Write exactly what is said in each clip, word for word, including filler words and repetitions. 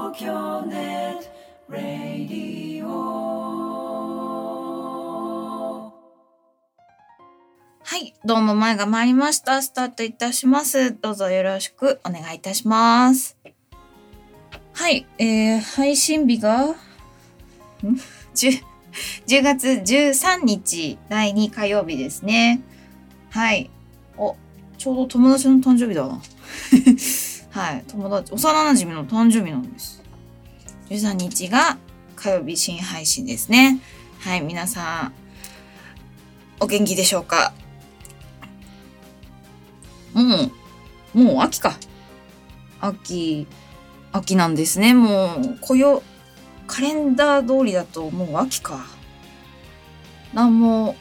東京ネットラディオ。はい、どうも前が参りました。スタートいたします。どうぞよろしくお願いいたします。はい、えー、配信日がん 10, じゅうがつじゅうさんにちだいに火曜日ですね。はい。お、ちょうど友達の誕生日だな。はい、友達、幼馴染の誕生日なんです。じゅうさんにちが火曜日新配信ですね。はい、皆さん、お元気でしょうか？もう、もう秋か。秋、秋なんですね。もう、暦、カレンダー通りだともう秋か。なんも、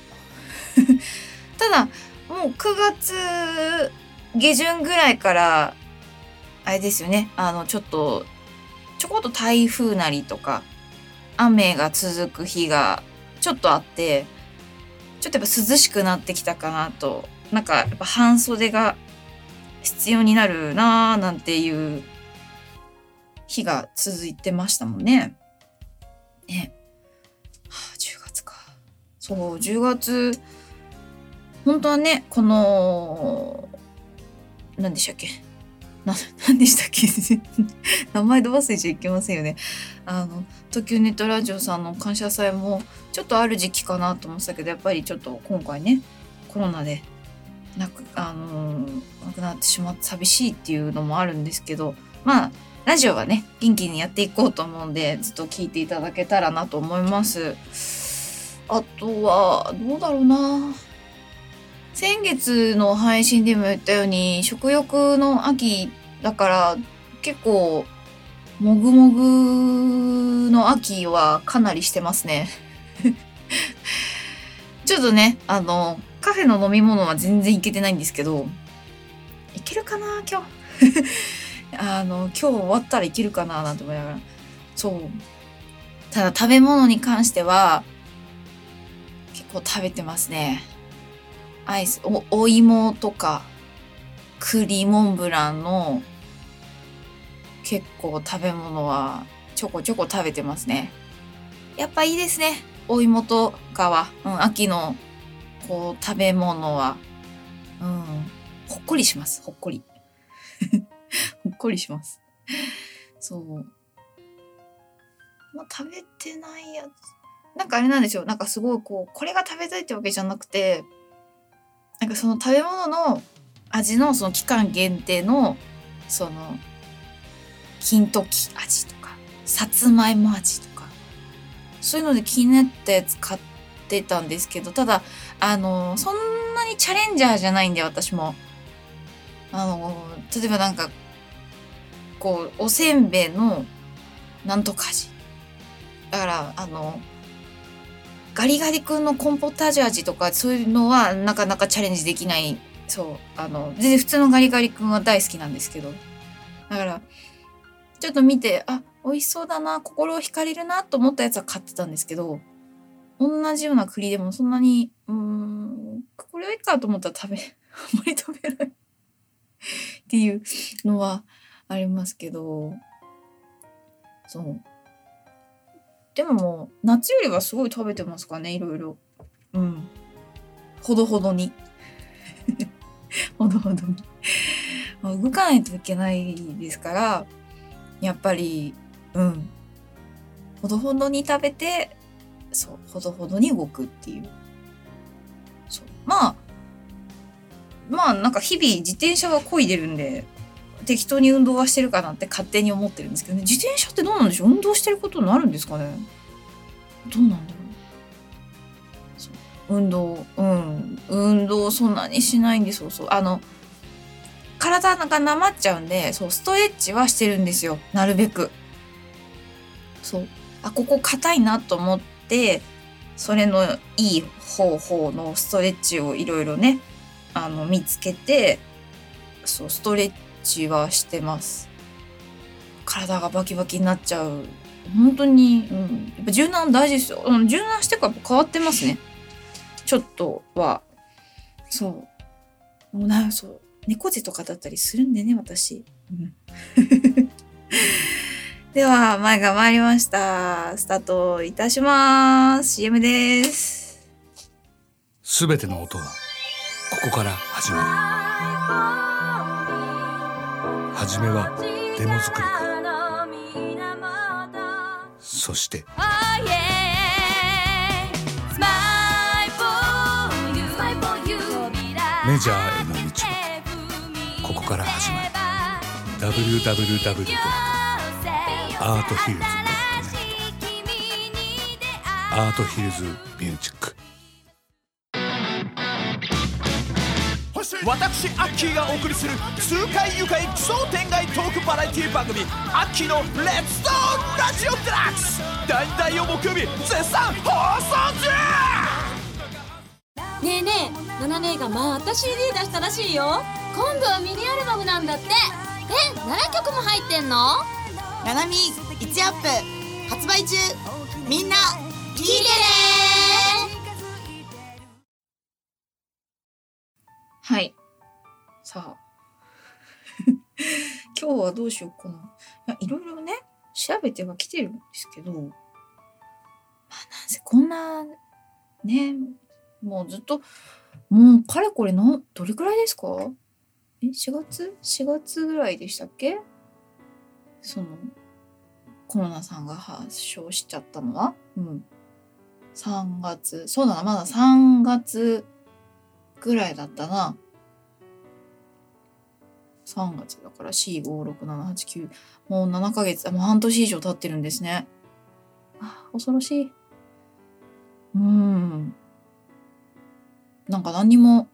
ただ、もうくがつげじゅんぐらいから、あれですよね。あの、ちょっと、ちょこっと台風なりとか、雨が続く日がちょっとあって、ちょっとやっぱ涼しくなってきたかなと。なんかやっぱ半袖が必要になるなーなんていう日が続いてましたもんね。ね。はあ、じゅうがつか。そう、じゅうがつ、本当はね、この、何でしたっけな、何でしたっけ名前で忘れちゃいけませんよね。あの、東京ネットラジオさんの感謝祭もちょっとある時期かなと思ってたけど、やっぱりちょっと今回ね、コロナでなく、あのー、なくなってしまって寂しいっていうのもあるんですけど、まあ、ラジオはね、元気にやっていこうと思うんで、ずっと聞いていただけたらなと思います。あとは、どうだろうな。先月の配信でも言ったように、食欲の秋だから結構もぐもぐの秋はかなりしてますね。ちょっとね、あの、カフェの飲み物は全然いけてないんですけど、いけるかな今日。あの、今日終わったらいけるかななんて思いながら。そう。ただ食べ物に関しては結構食べてますね。アイス、お、お芋とか、栗モンブランの結構食べ物はちょこちょこ食べてますね。やっぱいいですね。お芋とかは。うん、秋のこう食べ物は。うん、ほっこりします。ほっこり。ほっこりします。そう。まあ、食べてないやつ。なんかあれなんですよ。なんかすごいこう、これが食べたいってわけじゃなくて、なんかその食べ物の味のその期間限定の、その、金時味とか、さつまいも味とか、そういうので気になったやつ買ってたんですけど、ただ、あの、そんなにチャレンジャーじゃないんで、私も。あの、例えばなんか、こう、おせんべいのなんとか味。だから、あの、ガリガリ君のコンポタージュ味とか、そういうのはなかなかチャレンジできない。そう。あの、全然普通のガリガリ君は大好きなんですけど。だから、ちょっと見て、あ、美味しそうだな、心を惹かれるなと思ったやつは買ってたんですけど、同じような栗でもそんなに、うーん、これはいいかと思ったら食べ、あんまり食べないっていうのはありますけど、そう。でももう、夏よりはすごい食べてますかね、いろいろ。うん。ほどほどに。ほどほどに。まあ動かないといけないですから、やっぱり、うん。ほどほどに食べて、そう、ほどほどに動くっていう。そう。まあ、まあなんか日々自転車は漕いでるんで、適当に運動はしてるかなって勝手に思ってるんですけどね。自転車ってどうなんでしょう？運動してることになるんですかね？どうなんだろう。そう、運動、うん。運動そんなにしないんで、そうそう。あの、体がなまっちゃうんで、そう、ストレッチはしてるんですよ。なるべく。そう。あ、ここ硬いなと思って、それのいい方法のストレッチをいろいろね、あの、見つけて、そう、ストレッチはしてます。体がバキバキになっちゃう。本当に、うん。やっぱ柔軟大事ですよ。うん、柔軟してから変わってますね。ちょっとは。そう。もうな、そう。猫背とかだったりするんでね、私。うん。 では、前が参りました。スタートいたします。シーエム です。 すべての音はここから始まる。はじめはデモ作りから、そしてメジャーへの道もここから始まる。 ダブリューダブリューダブリュー ドットアートヒルズ ドットネット アートヒルズミュージック。 私アッキーがお送りする痛快愉快奇想天外トークバラエティ番組アッキーのレッツトーラジオデラックス、だいたいを木曜日絶賛放送中。 ねえねえ、ナナ姉がまた シーディー 出したらしいよ。今度はミニアルバムなんだって。え、ななきょくも入ってんの？ ナナミいちアップ発売中。みんな聞いてね。 はい。さあ。今日はどうしようかな。いや、いろいろね、調べてはきてるんですけど、まあ、なんせこんな、ね、もうずっと、もうかれこれの、どれくらいですか？え、しがつ ?し 月ぐらいでしたっけ？その、コロナさんが発症しちゃったのは、うん。さんがつ、そうだな、まださんがつぐらいだったな。さんがつだからよん、ご、ろく、しち、はち、きゅう。もうななかげつ、もう半年以上経ってるんですね。あ、恐ろしい。うーん。なんか何にも、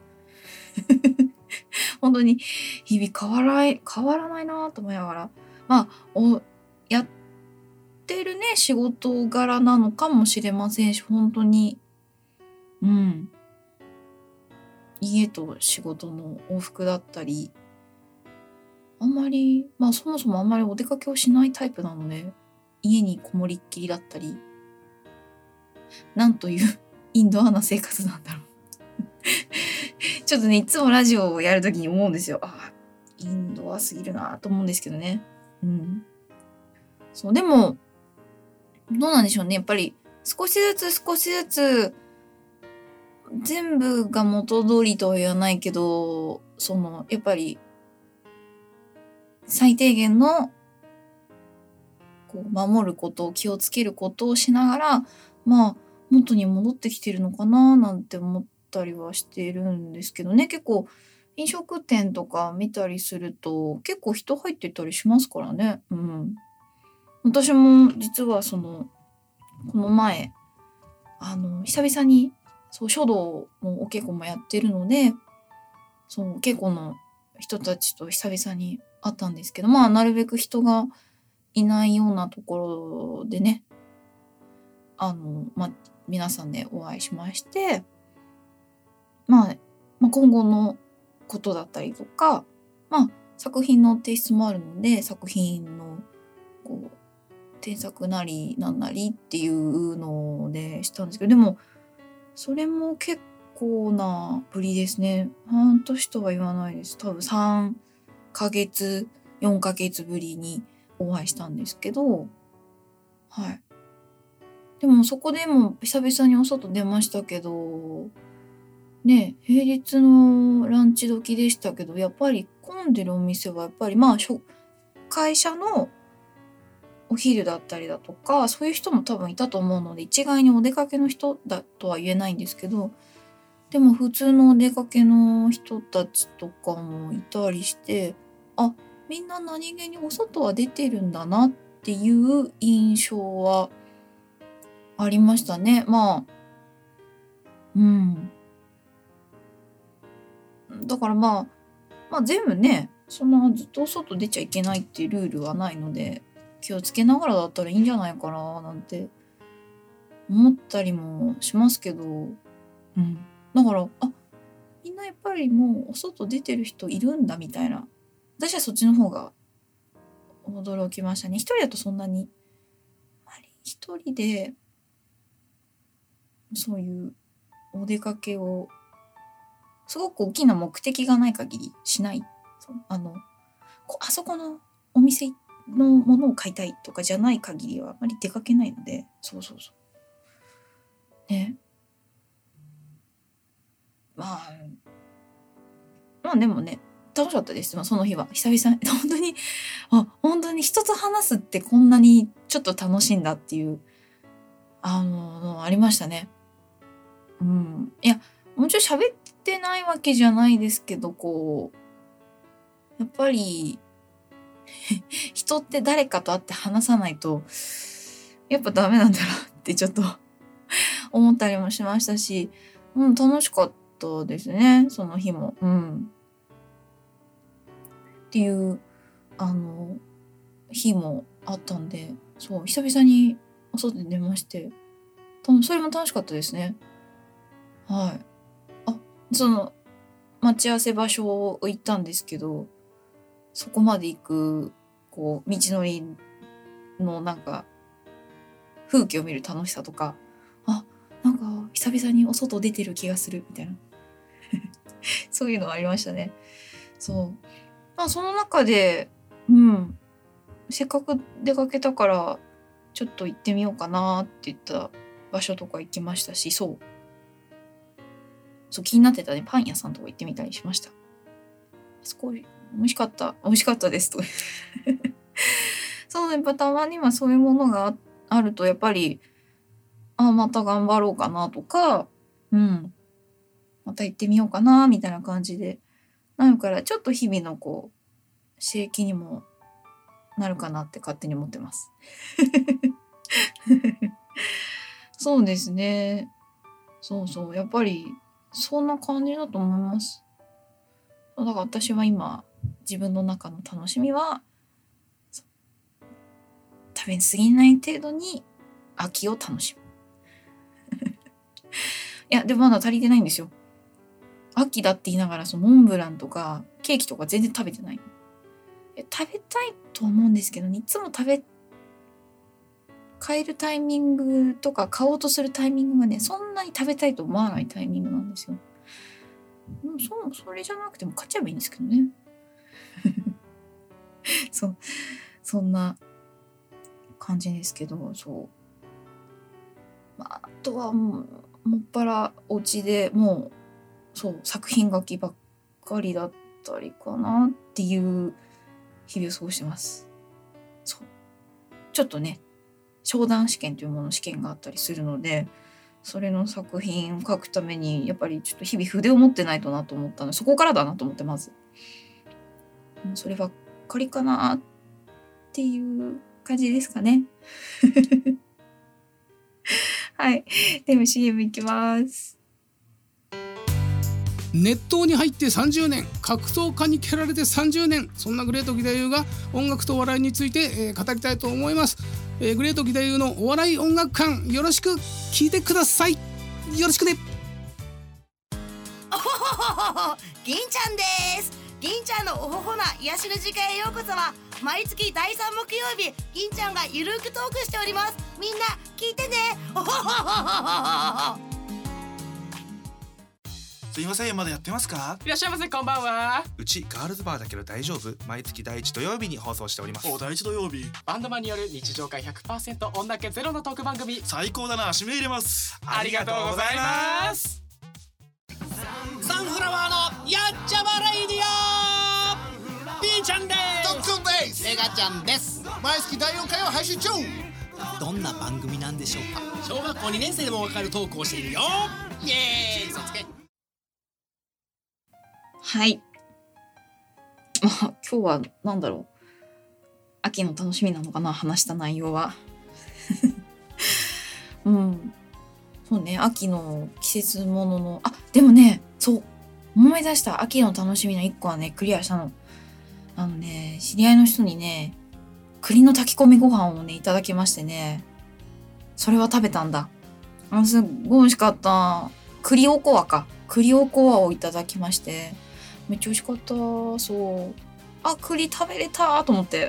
本当に日々変わらない、変わらないなと思いながら。まあ、お、やってるね、仕事柄なのかもしれませんし、本当に、うん。家と仕事の往復だったり、あんまり、まあそもそもあんまりお出かけをしないタイプなので、家にこもりっきりだったり、なんというインドアな生活なんだろう。ちょっとね、いつもラジオをやるときに思うんですよ。あ、インドアすぎるなと思うんですけどね。うん。そう、でも、どうなんでしょうね。やっぱり少しずつ少しずつ、全部が元通りとは言わないけど、その、やっぱり、最低限の、こう、守ることを気をつけることをしながら、まあ、元に戻ってきてるのかななんて思ったりはしてるんですけどね。結構、飲食店とか見たりすると、結構人入ってたりしますからね。うん。私も実はその、この前、あの、久々に、そう、書道のお稽古もやってるので、そう、お稽古の人たちと久々に会ったんですけど、まあ、なるべく人がいないようなところでね、あの、まあ、皆さんでお会いしまして、まあ、まあ、今後のことだったりとか、まあ、作品の提出もあるので、作品の、こう、添削なりなんなりっていうのでしたんですけど、でも、それも結構なぶりですね。半年とは言わないです。多分さんかげつ、よんかげつぶりにお会いしたんですけど、はい。でもそこでも久々にお外出ましたけど、ね、平日のランチ時でしたけど、やっぱり混んでるお店はやっぱりまあ、会社のお昼だったりだとか、そういう人も多分いたと思うので、一概にお出かけの人だとは言えないんですけど、でも普通のお出かけの人たちとかもいたりして、あ、みんな何気にお外は出てるんだなっていう印象はありましたね。まあ、うん。だからまあ、まあ全部ね、そんなずっとお外出ちゃいけないっていうルールはないので、気をつけながらだったらいいんじゃないかななんて思ったりもしますけど、うん。だから、あ、みんなやっぱりもうお外出てる人いるんだみたいな。私はそっちの方が驚きましたね。一人だとそんなに、あまり一人で、そういうお出かけを、すごく大きな目的がない限りしない。そうあの、こあそこのお店のものを買いたいとかじゃない限りはあまり出かけないので、そうそうそうね。まあまあでもね楽しかったです。その日は久々に本当にあ本当に人と話すってこんなにちょっと楽しいんだっていうあのありましたね。うん、いやもちろん喋ってないわけじゃないですけど、こうやっぱり人って誰かと会って話さないとやっぱダメなんだなってちょっと思ったりもしましたし、うん、楽しかったですねその日も。うん、っていうあの日もあったんで、そう久々にお外に出まして、それも楽しかったですね。はい。あ、その待ち合わせ場所を行ったんですけど、そこまで行くこう道のりのなんか風景を見る楽しさとか、あ、なんか久々にお外出てる気がするみたいなそういうのありましたね。そう。まあその中で、うん、せっかく出かけたからちょっと行ってみようかなって言った場所とか行きましたし、そう。そう気になってたねパン屋さんとか行ってみたりしました。すごい美味しかった美味しかったですとそうね、やっぱたまにはそういうものがあるとやっぱりあまた頑張ろうかなとか、うんまた行ってみようかなみたいな感じでなるから、ちょっと日々のこう刺激にもなるかなって勝手に思ってますそうですね、そうそうやっぱりそんな感じだと思います。だから私は今自分の中の楽しみは食べ過ぎない程度に秋を楽しむいやでもまだ足りてないんですよ。秋だって言いながらそのモンブランとかケーキとか全然食べてない。食べたいと思うんですけど、いつも食べ買えるタイミングとか買おうとするタイミングがねそんなに食べたいと思わないタイミングなんですよ。そうそれじゃなくても買っちゃえばいいんですけどねそうそんな感じですけど、そう、まあ、あとはもうもっぱらお家でもうそう作品書きばっかりだったりかなっていう日々を過ごしてます。そうちょっとね商談試験というもの試験があったりするので、それの作品を書くためにやっぱりちょっと日々筆を持ってないとなと思ったので、そこからだなと思って、まずそればっかりかなっていう感じですかねはいでも シーエム いきます。 熱湯に入ってさんじゅうねん、格闘家に蹴られてさんじゅうねん、そんなグレート義太夫が音楽と笑いについて、えー、語りたいと思います。えー、グレート義太夫のお笑い音楽館、よろしく聞いてください。よろしくね。 おほほほほ、銀ちゃんです。銀ちゃんのおほほな癒しの時間へようこそは、毎月だいさん木曜日、銀ちゃんがゆるくトークしております。みんな聞いてね。おほほほほほ。 すいません、まだやってますか？ いらっしゃいませ、こんばんは。 うちガールズバーだけど大丈夫？毎月第一土曜日に放送しております。 お、第一土曜日。バンドマンによる日常会 ひゃくパーセント 女気ゼロのトーク番組。 最高だな、締め入れます。 ありがとうございます。 サンフラワーのやっちゃまレイディオ、ピーちゃんです。 ドックンです。 メガちゃんです。 毎月だいよんかいを配信中。 どんな番組なんでしょうか。 小学校にねん生でもわかるトークをしているよ。イエーイ、嘘つけ。 はい。まあ今日はなんだろう、秋の楽しみなのかな、話した内容はうんそうね、秋の季節ものの、あでもね、そう思い出した、秋の楽しみの一個はねクリアしたの。あのね、知り合いの人にね栗の炊き込みご飯をねいただきましてね、それは食べたんだ。あすっごい美味しかった。栗おこわか栗おこわをいただきまして、めっちゃ美味しかった。そう、あ栗食べれたと思って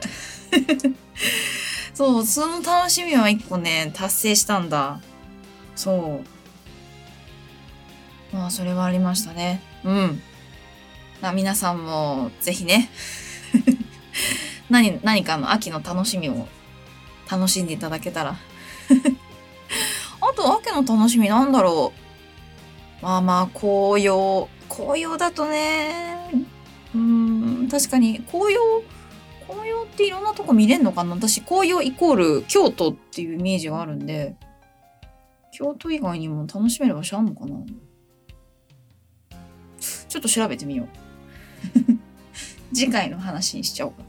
そう、その楽しみは一個ね達成したんだ。そうまあそれはありましたね。うんな皆さんもぜひね何、何かの秋の楽しみを楽しんでいただけたら。あと、秋の楽しみなんだろう。まあまあ、紅葉。紅葉だとね、うーん、確かに、紅葉、紅葉っていろんなとこ見れんのかな。私、紅葉イコール京都っていうイメージがあるんで、京都以外にも楽しめる場所あんのかな。ちょっと調べてみよう。次回の話にしちゃおうか。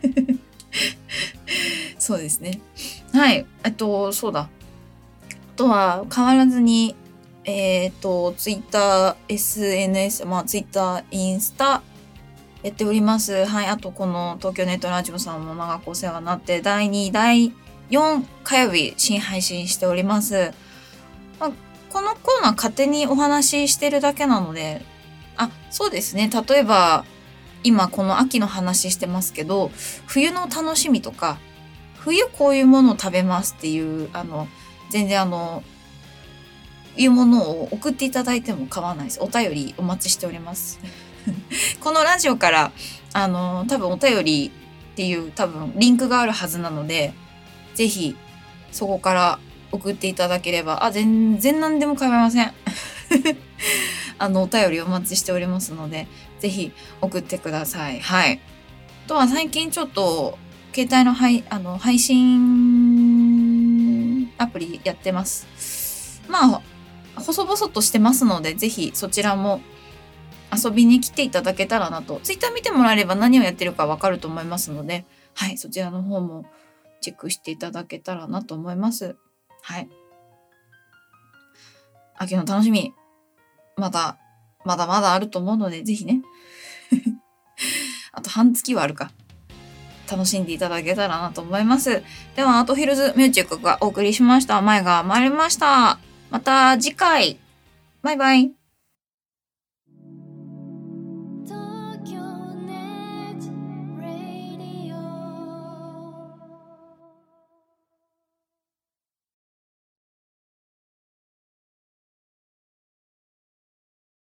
そうですね。はい。えっと、そうだ。あとは、変わらずに、えっと、ツイッター、エスエヌエス、まあ、ツイッター、インスタ、やっております。はい。あと、この東京ネットラジオさんも長くお世話になって、だいに、だいよん火曜日、新配信しております。まあ、このコーナー勝手にお話ししてるだけなので、あ、そうですね。例えば、今この秋の話してますけど、冬の楽しみとか、冬こういうものを食べますっていう、あの、全然あの、いうものを送っていただいても構わないです。お便りお待ちしております。このラジオから、あの、多分お便りっていう多分リンクがあるはずなので、ぜひそこから送っていただければ、あ、全然何でも構いません。あの、お便りお待ちしておりますので、ぜひ送ってください。はい。あとは最近ちょっと、携帯の配、あの、配信アプリやってます。まあ、細々としてますので、ぜひそちらも遊びに来ていただけたらなと。ツイッター見てもらえれば何をやってるかわかると思いますので、はい、そちらの方もチェックしていただけたらなと思います。はい。秋の楽しみ、まだ、まだまだあると思うので、ぜひね。あと半月はあるか。楽しんでいただけたらなと思います。では、アートヒルズミュージックがお送りしました。前が回りました。また次回。バイバイ。